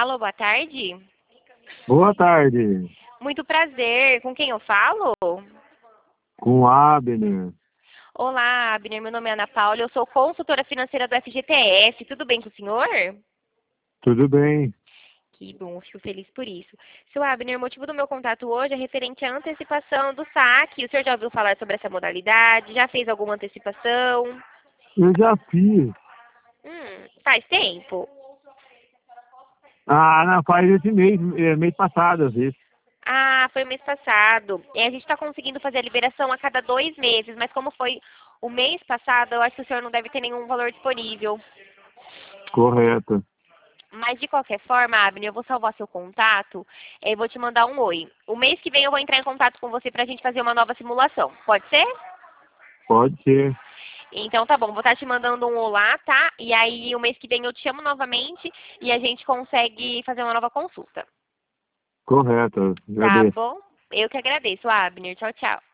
Alô, boa tarde. Boa tarde, Muito prazer. Com quem eu falo? com Abner. Olá, Abner. Meu nome é Ana Paula. Eu sou consultora financeira do FGTS. Tudo bem com o senhor? Tudo bem? Que bom, fico feliz por isso. Seu Abner, o motivo do meu contato hoje é referente à antecipação do saque. O senhor já ouviu falar sobre essa modalidade? Já fez alguma antecipação? Eu já fiz. Faz tempo? Não, faz esse mês, mês passado, às vezes. Ah, foi o mês passado. A gente está conseguindo fazer a liberação a cada 2 meses, mas como foi o mês passado, eu acho que o senhor não deve ter nenhum valor disponível. Correto. Mas de qualquer forma, Abner, eu vou salvar seu contato e vou te mandar um oi. O mês que vem eu vou entrar em contato com você para a gente fazer uma nova simulação. Pode ser? Pode ser. Então tá bom, vou estar te mandando um olá, tá? E aí o mês que vem eu te chamo novamente e a gente consegue fazer uma nova consulta. Correto. Tá Agradeço. bom? Eu que agradeço, Abner. Tchau, tchau.